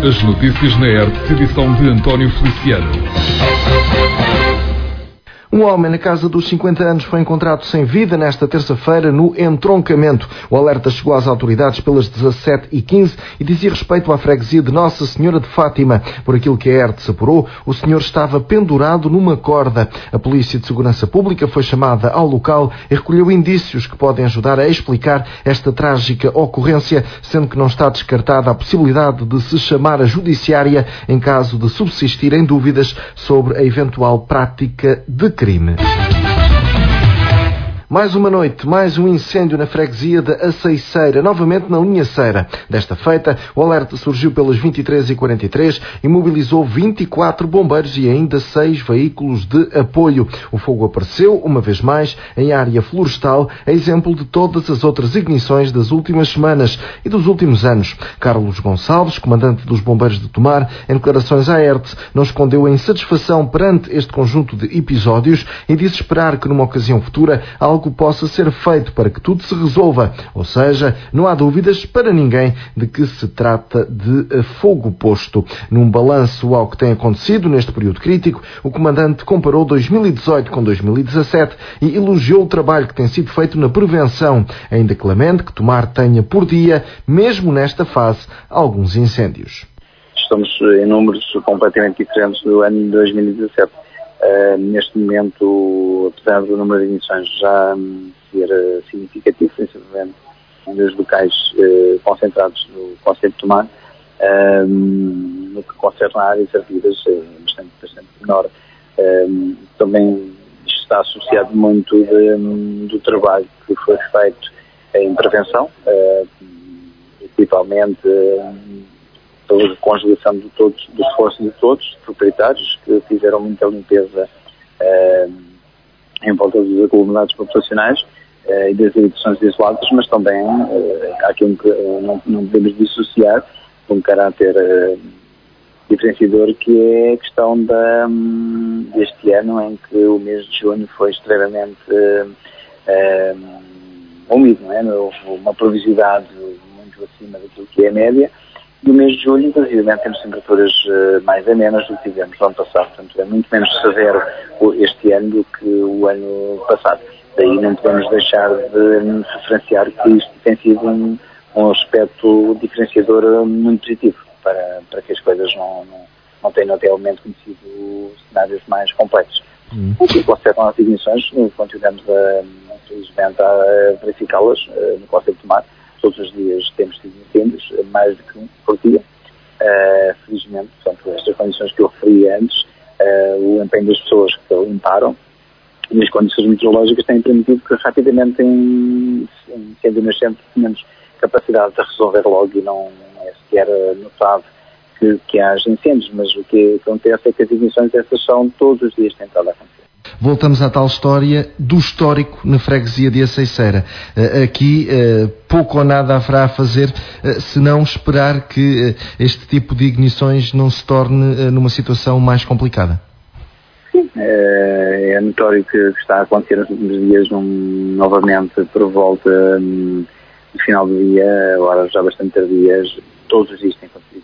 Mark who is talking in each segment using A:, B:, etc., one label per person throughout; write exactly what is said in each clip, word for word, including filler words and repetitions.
A: As notícias na R T, edição de António Feliciano.
B: Um homem na casa dos cinquenta anos foi encontrado sem vida nesta terça-feira no entroncamento. O alerta chegou às autoridades pelas dezassete e quinze e dizia respeito à freguesia de Nossa Senhora de Fátima. Por aquilo que a R T se apurou, o senhor estava pendurado numa corda. A Polícia de Segurança Pública foi chamada ao local e recolheu indícios que podem ajudar a explicar esta trágica ocorrência, sendo que não está descartada a possibilidade de se chamar a judiciária em caso de subsistirem dúvidas sobre a eventual prática de crime. Mais uma noite, mais um incêndio na freguesia da Aceiceira, novamente na linha Ceira. Desta feita, o alerta surgiu pelas vinte e três e quarenta e três e mobilizou vinte e quatro bombeiros e ainda seis veículos de apoio. O fogo apareceu, uma vez mais, em área florestal, a exemplo de todas as outras ignições das últimas semanas e dos últimos anos. Carlos Gonçalves, comandante dos bombeiros de Tomar, em declarações à R T, não escondeu a insatisfação perante este conjunto de episódios e disse esperar que numa ocasião futura algo possa ser feito para que tudo se resolva. Ou seja, não há dúvidas para ninguém de que se trata de fogo posto. Num balanço ao que tem acontecido neste período crítico, o comandante comparou dois mil e dezoito com dois mil e dezassete e elogiou o trabalho que tem sido feito na prevenção, ainda que lamente que Tomar tenha por dia, mesmo nesta fase, alguns incêndios.
C: Estamos em números completamente diferentes do ano de dois mil e dezassete. Uh, neste momento, apesar do número de ignições já um, ser uh, significativo, principalmente nos locais uh, concentrados no concelho de Tomar, uh, no que concerne a áreas ardidas, é bastante, bastante menor. Uh, também está associado muito de, um, do trabalho que foi feito em prevenção, uh, principalmente uh, pela conjugação de todos, do esforço de todos os proprietários que fizeram muita limpeza uh, em volta dos aglomerados populacionais uh, e das edições isoladas, mas também uh, há aquilo que uh, não, não podemos dissociar de um caráter uh, diferenciador, que é a questão da, um, deste ano, em que o mês de junho foi extremamente uh, uh, úmido, não é? Houve uma pluviosidade muito acima daquilo que é a média. No mês de julho, inclusive, temos temperaturas uh, mais amenas do que tivemos no ano passado. Portanto, é muito menos severo este ano do que o ano passado. Daí não podemos deixar de referenciar que isto tem sido um, um aspecto diferenciador muito positivo para, para que as coisas não, não, não tenham até o momento conhecido cenários mais complexos. Hum. O que concerne às ignições, continuamos a, infelizmente, a verificá-las uh, no concelho de Tomar. Todos os dias temos tido incêndios, mais do que um por dia. Uh, felizmente, portanto, estas condições que eu referi antes, uh, o empenho das pessoas que limparam e as condições meteorológicas têm permitido que rapidamente em incêndio nascente tenhamos capacidade de resolver logo e não é sequer notado que, que haja incêndios, mas o que acontece é que as ignições essas são todos os dias tentadas a acontecer.
B: Voltamos à tal história do histórico na freguesia de Aceiceira. Aqui pouco ou nada haverá a fazer, senão esperar que este tipo de ignições não se torne numa situação mais complicada.
C: Sim, é notório que está a acontecer nos últimos dias, um, novamente por volta um, do final do dia, horas já bastante tardias, todos os dias têm acontecido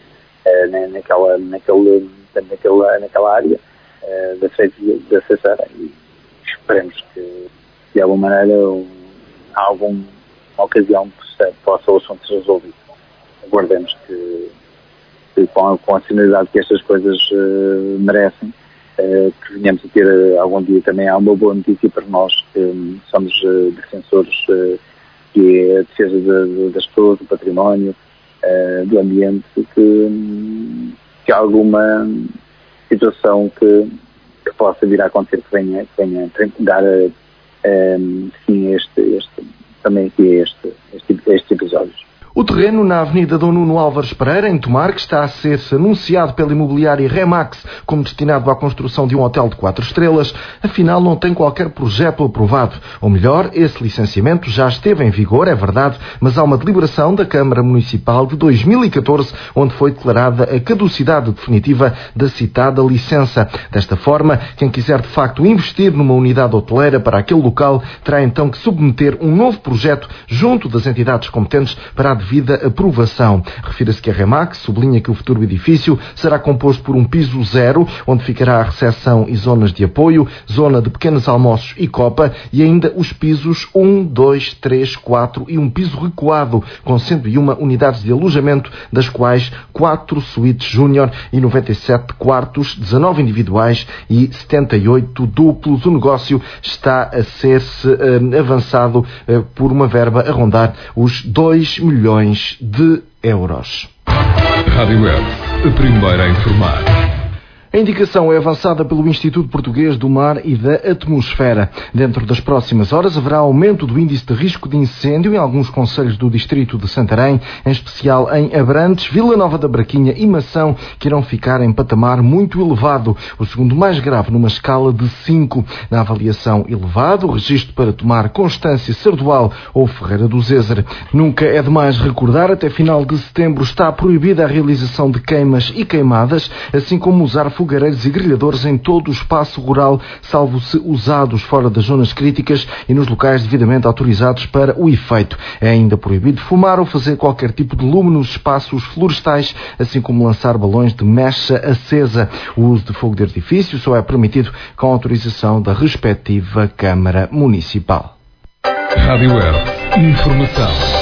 C: uh, naquela, naquela, naquela, naquela área uh, da freguesia da Aceiceira, e esperemos que de alguma maneira um, alguma ocasião possa o assunto ser resolvido. Aguardemos que, que com, a, com a finalidade que estas coisas uh, merecem, Uh, que venhamos a ter uh, algum dia também. Há uma boa notícia para nós, que um, somos uh, defensores uh, que é a defesa de, de, das pessoas, do património, uh, do ambiente, que, um, que há alguma situação que, que possa vir a acontecer, que venha, que venha dar uh, um, sim, este, este, também aqui este, este, estes episódios.
B: O terreno na Avenida Dom Nuno Álvares Pereira, em Tomar, que está a ser anunciado pela imobiliária Remax como destinado à construção de um hotel de quatro estrelas, afinal não tem qualquer projeto aprovado. Ou melhor, esse licenciamento já esteve em vigor, é verdade, mas há uma deliberação da Câmara Municipal de dois mil e catorze, onde foi declarada a caducidade definitiva da citada licença. Desta forma, quem quiser de facto investir numa unidade hoteleira para aquele local, terá então que submeter um novo projeto junto das entidades competentes para a devida aprovação. Refira-se que a Remax sublinha que o futuro edifício será composto por um piso zero, onde ficará a recepção e zonas de apoio, zona de pequenos almoços e copa, e ainda os pisos um, dois, três, quatro e um piso recuado, com cento e uma unidades de alojamento, das quais quatro suítes júnior e noventa e sete quartos, dezanove individuais e setenta e oito duplos. O negócio está a ser-se uh, avançado uh, por uma verba a rondar os dois milhões de euros.
A: Rádio Web, a primeira a informar.
B: A indicação é avançada pelo Instituto Português do Mar e da Atmosfera. Dentro das próximas horas haverá aumento do índice de risco de incêndio em alguns concelhos do distrito de Santarém, em especial em Abrantes, Vila Nova da Braquinha e Mação, que irão ficar em patamar muito elevado, o segundo mais grave numa escala de cinco. Na avaliação elevada, o registro para tomar Constância, Sardual ou Ferreira do Zézer. Nunca é demais recordar, até final de setembro está proibida a realização de queimas e queimadas, assim como usar fogareiros e grelhadores em todo o espaço rural, salvo se usados fora das zonas críticas e nos locais devidamente autorizados para o efeito. É ainda proibido fumar ou fazer qualquer tipo de lume nos espaços florestais, assim como lançar balões de mecha acesa. O uso de fogo de artifício só é permitido com autorização da respectiva Câmara Municipal.
A: Rádio Web, informação.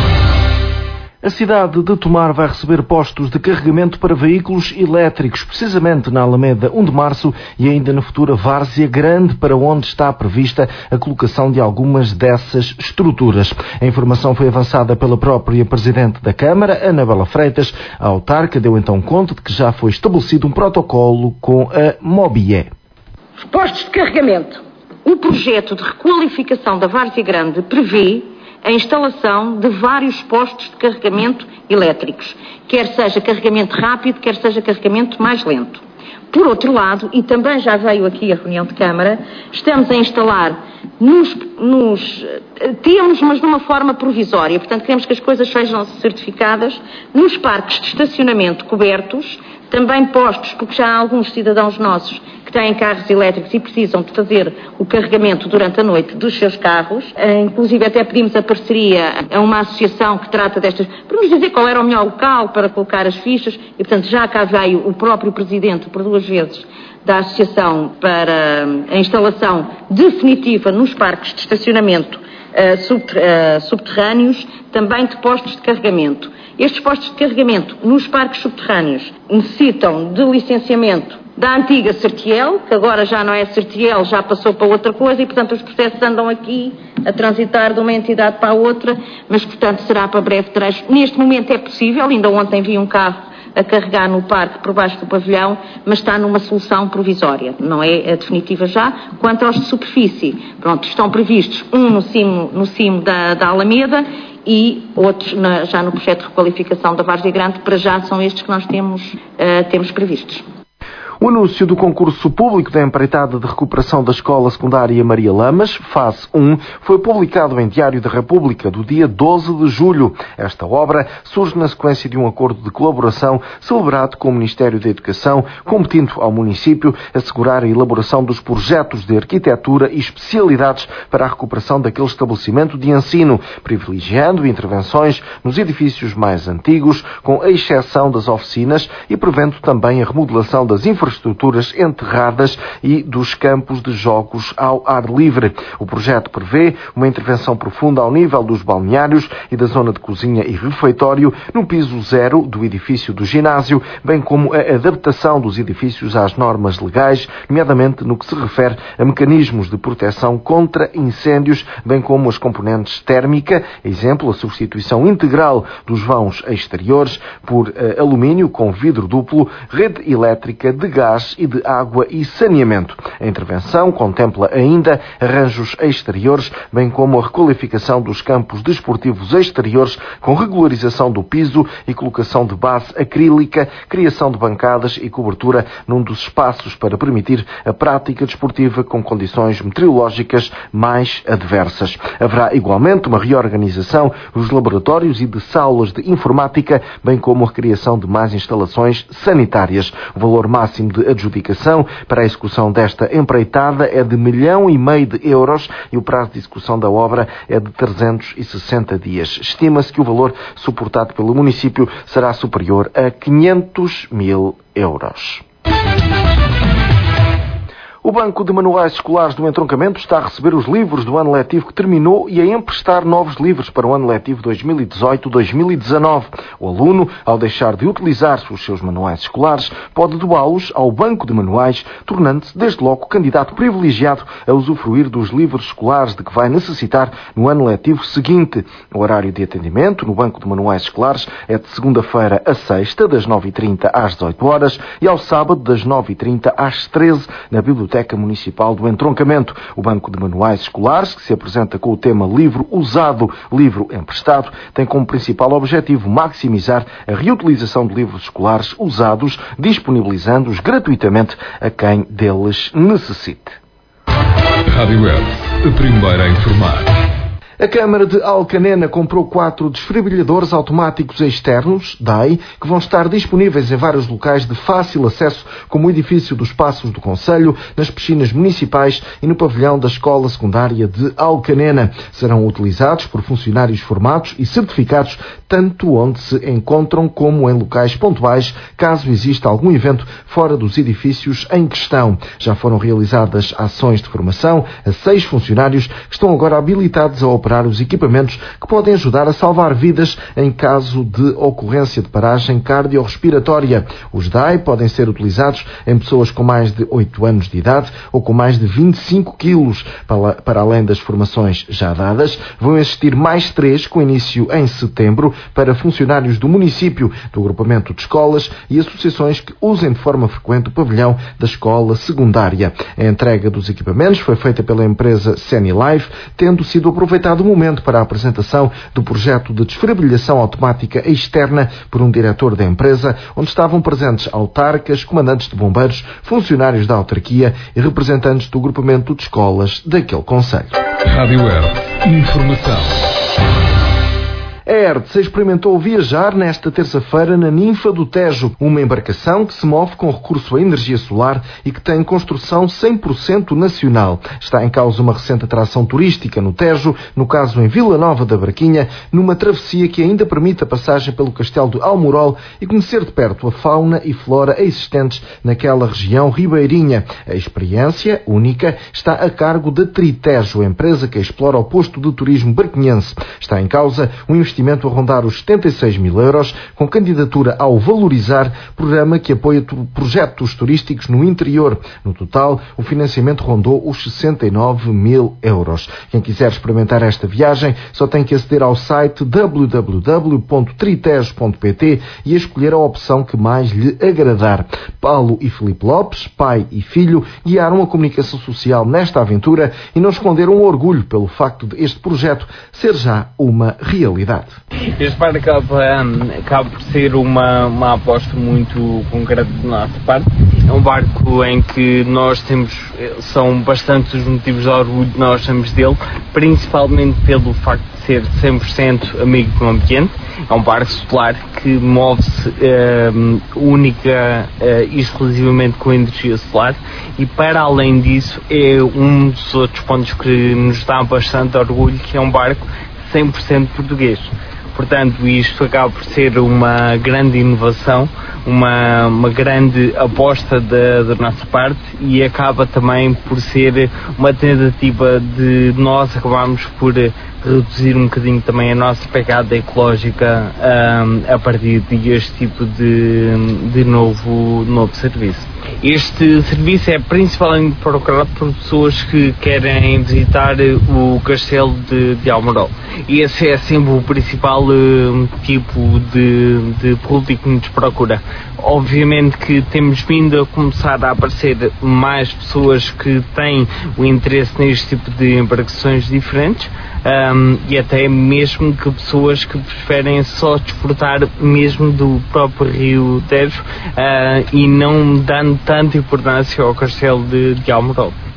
B: A cidade de Tomar vai receber postos de carregamento para veículos elétricos, precisamente na Alameda um de Março e ainda na futura Várzea Grande, para onde está prevista a colocação de algumas dessas estruturas. A informação foi avançada pela própria Presidente da Câmara, Anabela Freitas. A autarca deu então conta de que já foi estabelecido um protocolo com a Mobie.
D: Os postos de carregamento. O projeto de requalificação da Várzea Grande prevê a instalação de vários postos de carregamento elétricos, quer seja carregamento rápido, quer seja carregamento mais lento. Por outro lado, e também já veio aqui a reunião de Câmara, estamos a instalar nos, nos temos, mas de uma forma provisória, portanto queremos que as coisas sejam certificadas, nos parques de estacionamento cobertos, também postos, porque já há alguns cidadãos nossos que têm carros elétricos e precisam de fazer o carregamento durante a noite dos seus carros. Inclusive até pedimos a parceria a uma associação que trata destas, para nos dizer qual era o melhor local para colocar as fichas, e portanto já cá veio o próprio Presidente por duas vezes da Associação para a instalação definitiva nos parques de estacionamento uh, subter, uh, subterrâneos, também de postos de carregamento. Estes postos de carregamento nos parques subterrâneos necessitam de licenciamento da antiga Certiel, que agora já não é Certiel, já passou para outra coisa e, portanto, os processos andam aqui a transitar de uma entidade para a outra, mas, portanto, será para breve trecho. Neste momento é possível, ainda ontem vi um carro a carregar no parque por baixo do pavilhão, mas está numa solução provisória, não é a definitiva já. Quanto aos de superfície, pronto, estão previstos um no cimo, no cimo da, da Alameda e outros na, já no projeto de requalificação da Várzea Grande. Para já são estes que nós temos, uh, temos previstos.
B: O anúncio do concurso público da empreitada de recuperação da Escola Secundária Maria Lamas, fase um, foi publicado em Diário da República do dia doze de julho. Esta obra surge na sequência de um acordo de colaboração celebrado com o Ministério da Educação, competindo ao município assegurar a elaboração dos projetos de arquitetura e especialidades para a recuperação daquele estabelecimento de ensino, privilegiando intervenções nos edifícios mais antigos, com a exceção das oficinas, e prevendo também a remodelação das infraestruturas estruturas enterradas e dos campos de jogos ao ar livre. O projeto prevê uma intervenção profunda ao nível dos balneários e da zona de cozinha e refeitório no piso zero do edifício do ginásio, bem como a adaptação dos edifícios às normas legais, nomeadamente no que se refere a mecanismos de proteção contra incêndios, bem como as componentes térmica, exemplo, a substituição integral dos vãos exteriores por uh, alumínio com vidro duplo, rede elétrica de gás e de água e saneamento. A intervenção contempla ainda arranjos exteriores, bem como a requalificação dos campos desportivos exteriores com regularização do piso e colocação de base acrílica, criação de bancadas e cobertura num dos espaços para permitir a prática desportiva com condições meteorológicas mais adversas. Haverá igualmente uma reorganização dos laboratórios e de salas de informática, bem como a criação de mais instalações sanitárias. O valor máximo máximo de adjudicação para a execução desta empreitada é de milhão e meio de euros e o prazo de execução da obra é de trezentos e sessenta dias. Estima-se que o valor suportado pelo município será superior a quinhentos mil euros. O Banco de Manuais Escolares do Entroncamento está a receber os livros do ano letivo que terminou e a emprestar novos livros para o ano letivo dois mil e dezoito dois mil e dezanove. O aluno, ao deixar de utilizar os seus manuais escolares, pode doá-los ao Banco de Manuais, tornando-se desde logo candidato privilegiado a usufruir dos livros escolares de que vai necessitar no ano letivo seguinte. O horário de atendimento no Banco de Manuais Escolares é de segunda-feira a sexta, das nove e trinta às dezoito horas, e ao sábado, das nove e trinta às treze, na Biblioteca Municipal do Entroncamento. O Banco de Manuais Escolares, que se apresenta com o tema Livro Usado, Livro Emprestado, tem como principal objetivo maximizar a reutilização de livros escolares usados, disponibilizando-os gratuitamente a quem deles necessite.
A: Rádio Web, a primeira a informar.
B: A Câmara de Alcanena comprou quatro desfibriladores automáticos externos, D A I, que vão estar disponíveis em vários locais de fácil acesso, como o edifício dos Passos do Concelho, nas piscinas municipais e no pavilhão da Escola Secundária de Alcanena. Serão utilizados por funcionários formados e certificados, tanto onde se encontram como em locais pontuais, caso exista algum evento fora dos edifícios em questão. Já foram realizadas ações de formação a seis funcionários que estão agora habilitados a operar os equipamentos que podem ajudar a salvar vidas em caso de ocorrência de paragem cardiorrespiratória. Os D A I podem ser utilizados em pessoas com mais de oito anos de idade ou com mais de vinte e cinco quilos. Para, para além das formações já dadas, vão existir mais três com início em setembro para funcionários do município, do agrupamento de escolas e associações que usem de forma frequente o pavilhão da escola secundária. A entrega dos equipamentos foi feita pela empresa Senilife, tendo sido aproveitado o momento para a apresentação do projeto de desfibrilação automática externa por um diretor da empresa, onde estavam presentes autarcas, comandantes de bombeiros, funcionários da autarquia e representantes do agrupamento de escolas daquele concelho.
A: Rádio Web, informação.
B: A Hertz experimentou viajar nesta terça-feira na Ninfa do Tejo, uma embarcação que se move com recurso à energia solar e que tem construção cem por cento nacional. Está em causa uma recente atração turística no Tejo, no caso em Vila Nova da Barquinha, numa travessia que ainda permite a passagem pelo Castelo de Almorol e conhecer de perto a fauna e flora existentes naquela região ribeirinha. A experiência, única, está a cargo da Tritejo, a empresa que explora o posto de turismo barquinhense. Está em causa um investimento a rondar os setenta e seis mil euros, com candidatura ao Valorizar, programa que apoia projetos turísticos no interior. No total, o financiamento rondou os sessenta e nove mil euros. Quem quiser experimentar esta viagem só tem que aceder ao site w w w ponto tritejo ponto p t e escolher a opção que mais lhe agradar. Paulo e Filipe Lopes, pai e filho, guiaram a comunicação social nesta aventura e não esconderam o orgulho pelo facto de este projeto ser já uma realidade.
E: Este barco acaba, acaba por ser uma, uma aposta muito concreta da nossa parte. É um barco em que nós temos, são bastantes os motivos de orgulho que nós temos dele, principalmente pelo facto de ser cem por cento amigo do ambiente. É um barco solar que move-se uh, única e uh, exclusivamente com energia solar e, para além disso, é um dos outros pontos que nos dá bastante orgulho, que é um barco cem por cento português. Portanto, isto acaba por ser uma grande inovação, uma, uma grande aposta da, da nossa parte e acaba também por ser uma tentativa de nós acabarmos por reduzir um bocadinho também a nossa pegada ecológica um, a partir deste tipo de, de novo, novo serviço. Este serviço é principalmente procurado por pessoas que querem visitar o Castelo de, de Almorol. E esse é sempre o principal uh, tipo de, de público que nos procura. Obviamente que temos vindo a começar a aparecer mais pessoas que têm o interesse neste tipo de embarcações diferentes. Um, e até mesmo que pessoas que preferem só desfrutar mesmo do próprio Rio Tejo uh, e não dando tanta importância ao Castelo de, de Almorol.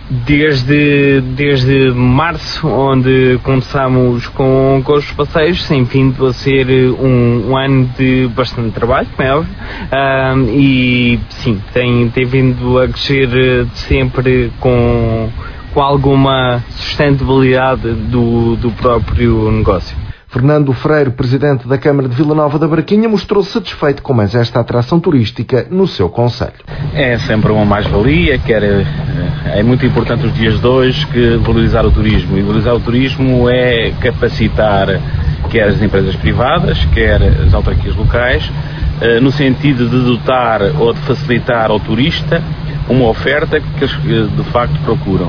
E: Desde, desde março, onde começamos com, com os passeios, tem vindo a ser um, um ano de bastante trabalho, como é óbvio, um, e sim, tem, tem vindo a crescer sempre com, com alguma sustentabilidade do, do próprio negócio.
B: Fernando Freire, presidente da Câmara de Vila Nova da Barquinha, mostrou satisfeito com mais esta atração turística no seu concelho.
F: É sempre uma mais-valia, quer, é muito importante os dias de hoje que valorizar o turismo. E valorizar o turismo é capacitar quer as empresas privadas, quer as autarquias locais, no sentido de dotar ou de facilitar ao turista uma oferta que eles de facto procuram.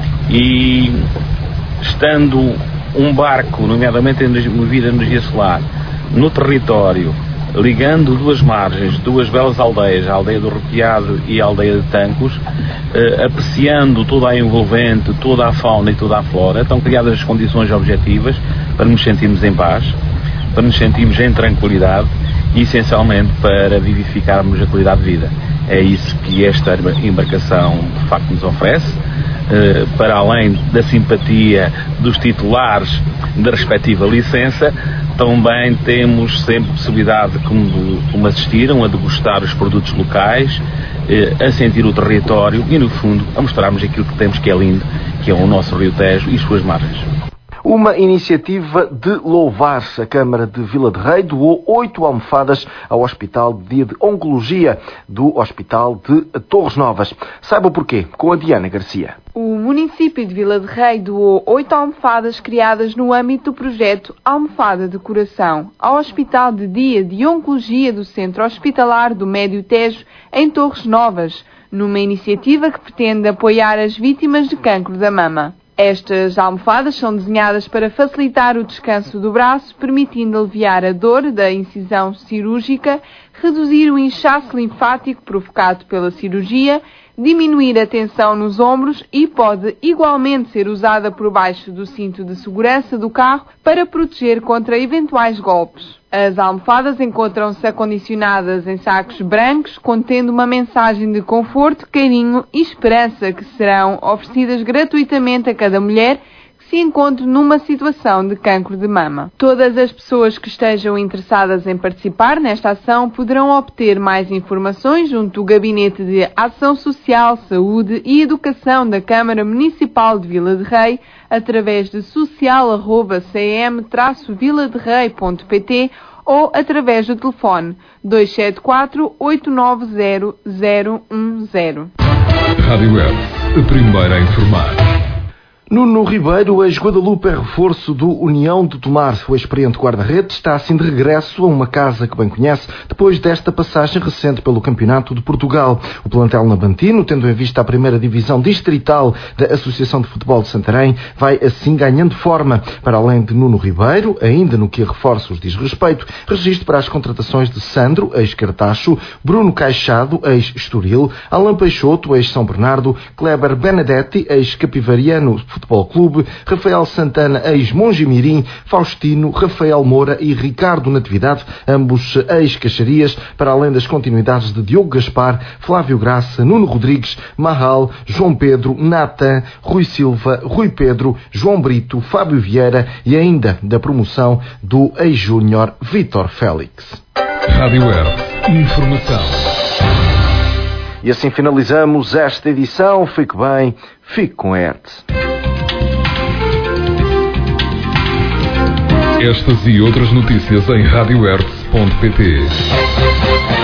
F: E estando um barco, nomeadamente movido a energia solar, no território, ligando duas margens, duas belas aldeias, a aldeia do Roqueado e a aldeia de Tancos, eh, apreciando toda a envolvente, toda a fauna e toda a flora, estão criadas as condições objetivas para nos sentirmos em paz, para nos sentirmos em tranquilidade e, essencialmente, para vivificarmos a qualidade de vida. É isso que esta embarcação, de facto, nos oferece. Uh, para além da simpatia dos titulares da respectiva licença, também temos sempre possibilidade, como, como assistiram, a degustar os produtos locais, uh, a sentir o território e, no fundo, a mostrarmos aquilo que temos que é lindo, que é o nosso Rio Tejo e suas margens.
B: Uma iniciativa de louvar-se. A Câmara de Vila de Rei doou oito almofadas ao Hospital de Dia de Oncologia do Hospital de Torres Novas. Saiba o porquê, com a Diana Garcia.
G: O município de Vila de Rei doou oito almofadas criadas no âmbito do projeto Almofada de Coração ao Hospital de Dia de Oncologia do Centro Hospitalar do Médio Tejo, em Torres Novas, numa iniciativa que pretende apoiar as vítimas de cancro da mama. Estas almofadas são desenhadas para facilitar o descanso do braço, permitindo aliviar a dor da incisão cirúrgica, reduzir o inchaço linfático provocado pela cirurgia, diminuir a tensão nos ombros e pode igualmente ser usada por baixo do cinto de segurança do carro para proteger contra eventuais golpes. As almofadas encontram-se acondicionadas em sacos brancos, contendo uma mensagem de conforto, carinho e esperança que serão oferecidas gratuitamente a cada mulher que se encontre numa situação de cancro de mama. Todas as pessoas que estejam interessadas em participar nesta ação poderão obter mais informações junto do Gabinete de Ação Social, Saúde e Educação da Câmara Municipal de Vila de Rei através de social arroba c m traço vila de rei ponto p t ou através do telefone dois sete quatro, oito nove zero, zero um zero.
A: Rádio Web, a primeira a informar.
B: Nuno Ribeiro, ex-Guadalupe, é reforço do União de Tomar. O experiente guarda-redes está assim de regresso a uma casa que bem conhece, depois desta passagem recente pelo Campeonato de Portugal. O plantel nabantino, tendo em vista a primeira divisão distrital da Associação de Futebol de Santarém, vai assim ganhando forma. Para além de Nuno Ribeiro, ainda no que a reforços diz respeito, registro para as contratações de Sandro, ex-Cartacho, Bruno Caixado, ex-Estoril, Alan Peixoto, ex-São Bernardo, Kleber Benedetti, ex-Capivariano Futebol Clube, Rafael Santana, ex-Mongimirim, Faustino, Rafael Moura e Ricardo Natividade, ambos ex-Caxarias, para além das continuidades de Diogo Gaspar, Flávio Graça, Nuno Rodrigues, Marral, João Pedro, Natan, Rui Silva, Rui Pedro, João Brito, Fábio Vieira e ainda da promoção do ex-júnior Vítor Félix.
A: Rádio Web, informação.
B: E assim finalizamos esta edição. Fique bem, fique com a Hertz.
A: Estas e outras notícias em rádio hertz ponto p t.